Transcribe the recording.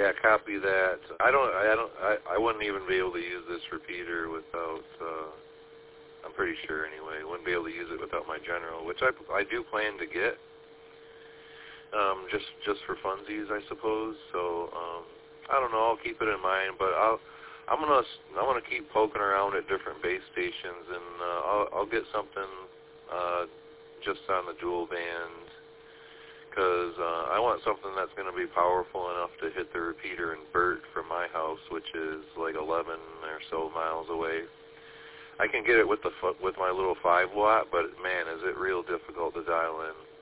Yeah, copy that. I wouldn't even be able to use this repeater without, I'm pretty sure anyway, wouldn't be able to use it without my general, which I do plan to get, just for funsies, I suppose. So, I don't know, I'll keep it in mind, but I'm gonna keep poking around at different base stations, and I'll get something just on the dual band, because I want something that's going to be powerful enough to hit the repeater in Burt from my house, which is like 11 or so miles away. I can get it with my little 5 watt, but man, is it real difficult to dial in.